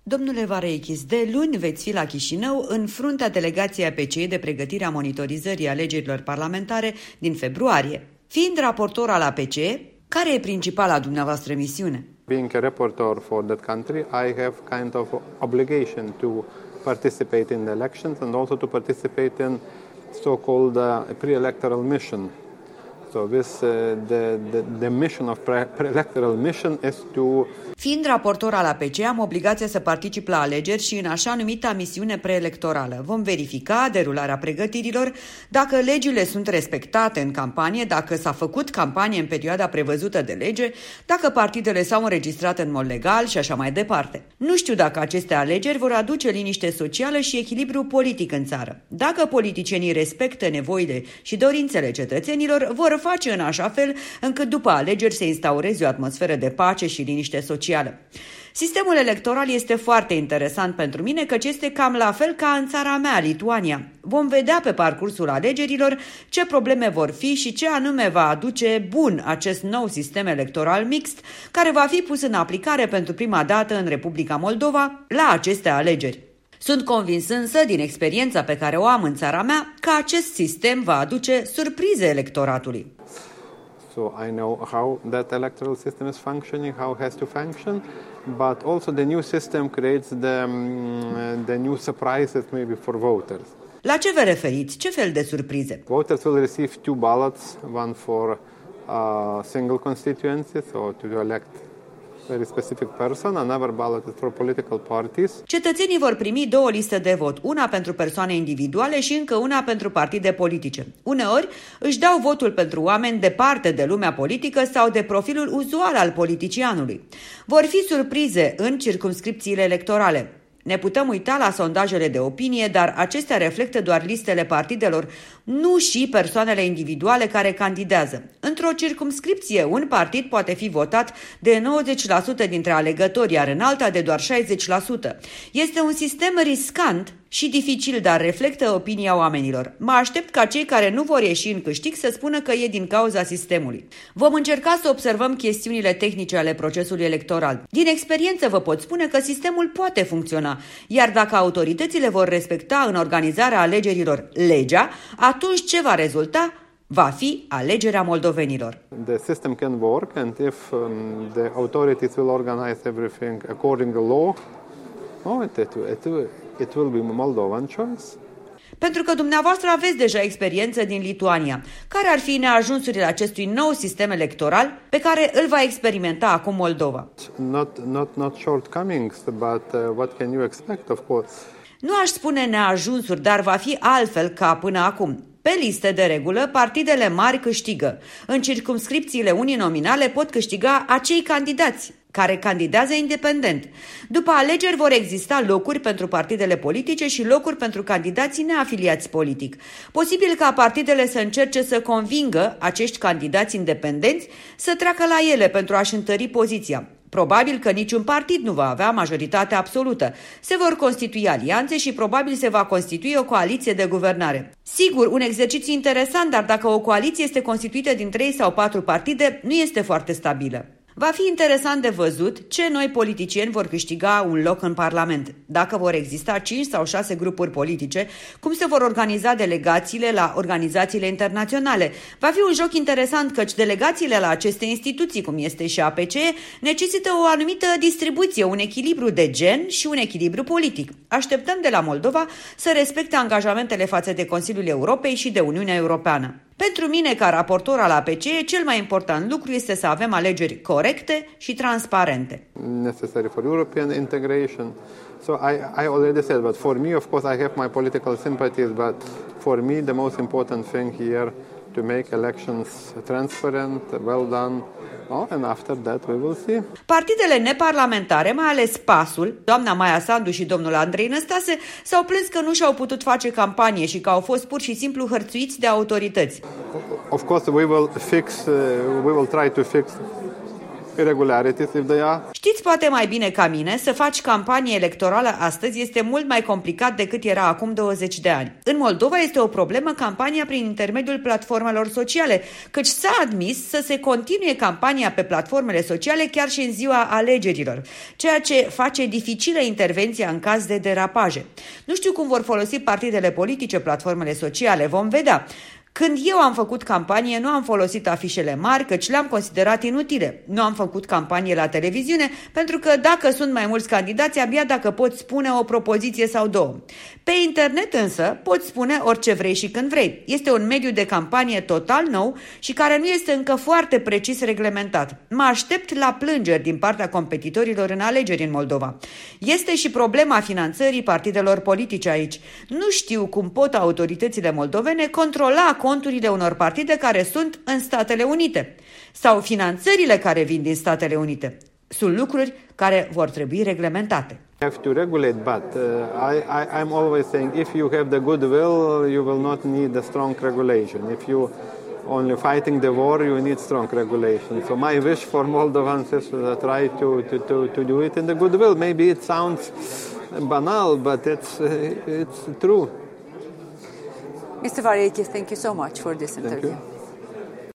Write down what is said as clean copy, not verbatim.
Domnule Vareichis, de luni veți fi la Chișinău în fruntea delegației APCE de pregătire a monitorizării alegerilor parlamentare din februarie. Fiind raportor al APCE, care e principala dumneavoastră misiune? Being a reporter for that country, I have kind of obligation to participate in the elections and also to participate in so-called pre-electoral mission. So this, the mission of pre-electoral mission is to... Fiind raportor al APCE, am obligația să particip la alegeri și în așa numita misiune preelectorală. Vom verifica derularea pregătirilor, dacă legile sunt respectate în campanie, dacă s-a făcut campanie în perioada prevăzută de lege, dacă partidele s-au înregistrat în mod legal și așa mai departe. Nu știu dacă aceste alegeri vor aduce liniște socială și echilibru politic în țară. Dacă politicienii respectă nevoile și dorințele cetățenilor, vor face în așa fel încât după alegeri se instaureze o atmosferă de pace și liniște socială. Sistemul electoral este foarte interesant pentru mine, căci este cam la fel ca în țara mea, Lituania. Vom vedea pe parcursul alegerilor ce probleme vor fi și ce anume va aduce bun acest nou sistem electoral mixt, care va fi pus în aplicare pentru prima dată în Republica Moldova la aceste alegeri. Sunt convins însă, din experiența pe care o am în țara mea, că acest sistem va aduce surprize electoratului. So I know how that electoral system is functioning, how it has to function, but also the new system creates the new surprises maybe for voters. La ce vă referiți? Ce fel de surprize? Voters will receive 2 ballots, one for a single constituency, so to elect very specific person, another ballot is for political parties. Cetățenii vor primi 2 liste de vot, una pentru persoane individuale și încă una pentru partide politice. Uneori își dau votul pentru oameni departe de lumea politică sau de profilul uzual al politicianului. Vor fi surprize în circumscripțiile electorale. Ne putem uita la sondajele de opinie, dar acestea reflectă doar listele partidelor, nu și persoanele individuale care candidează. Într-o circumscripție, un partid poate fi votat de 90% dintre alegători, iar în alta de doar 60%. Este un sistem riscant și dificil, dar reflectă opinia oamenilor. Mă aștept ca cei care nu vor ieși în câștig să spună că e din cauza sistemului. Vom încerca să observăm chestiunile tehnice ale procesului electoral. Din experiență vă pot spune că sistemul poate funcționa, iar dacă autoritățile vor respecta în organizarea alegerilor legea, atunci ce va rezulta? Va fi alegerea moldovenilor. The system can work and if the authorities will organize everything according to law, it will be Moldovan choice. Pentru că dumneavoastră aveți deja experiență din Lituania. Care ar fi neajunsurile acestui nou sistem electoral pe care îl va experimenta acum Moldova? Not shortcomings, but what can you expect, of course? Nu aș spune neajunsuri, dar va fi altfel ca până acum. Pe liste de regulă, partidele mari câștigă. În circumscripțiile uninominale pot câștiga acei candidați care candidează independent. După alegeri vor exista locuri pentru partidele politice și locuri pentru candidații neafiliați politic. Posibil ca partidele să încerce să convingă acești candidați independenți să treacă la ele pentru a-și întări poziția. Probabil că niciun partid nu va avea majoritate absolută. Se vor constitui alianțe și probabil se va constitui o coaliție de guvernare. Sigur, un exercițiu interesant, dar dacă o coaliție este constituită din 3 sau 4 partide, nu este foarte stabilă. Va fi interesant de văzut ce noi politicieni vor câștiga un loc în Parlament. Dacă vor exista 5 sau 6 grupuri politice, cum se vor organiza delegațiile la organizațiile internaționale. Va fi un joc interesant căci delegațiile la aceste instituții, cum este și APCE, necesită o anumită distribuție, un echilibru de gen și un echilibru politic. Așteptăm de la Moldova să respecte angajamentele față de Consiliul Europei și de Uniunea Europeană. Pentru mine, ca raportor al APCE, cel mai important lucru este să avem alegeri corecte și transparente. Necessary for European integration. So I already said, but for me, of course, I have my political sympathies, but for me, the most important thing here to make elections transparent, well done. And after that we will see. Partidele neparlamentare, mai ales PAS-ul, doamna Maia Sandu și domnul Andrei Năstase, s-au plâns că nu și-au putut face campanie și că au fost pur și simplu hărțuiți de autorități. Of course we will try to fix irregularities if they are. Știți poate mai bine ca mine, să faci campanie electorală astăzi este mult mai complicat decât era acum 20 de ani. În Moldova este o problemă campania prin intermediul platformelor sociale, căci s-a admis să se continue campania pe platformele sociale chiar și în ziua alegerilor, ceea ce face dificilă intervenția în caz de derapaje. Nu știu cum vor folosi partidele politice platformele sociale, vom vedea. Când eu am făcut campanie, nu am folosit afișele mari, căci le-am considerat inutile. Nu am făcut campanie la televiziune, pentru că dacă sunt mai mulți candidați, abia dacă poți spune o propoziție sau două. Pe internet însă poți spune orice vrei și când vrei. Este un mediu de campanie total nou și care nu este încă foarte precis reglementat. Mă aștept la plângeri din partea competitorilor în alegeri în Moldova. Este și problema finanțării partidelor politice aici. Nu știu cum pot autoritățile moldovene controla conturile unor partide care sunt în Statele Unite sau finanțările care vin din Statele Unite. Sunt lucruri care vor trebui reglementate. Have to regulate, but I'm always saying if you have the goodwill, you will not need a strong regulation. If you only fighting the war, you need strong regulation. So my wish for Moldovans is to try to do it in the goodwill. Maybe it sounds banal, but it's true. Mr. Variakis, thank you so much for this interview.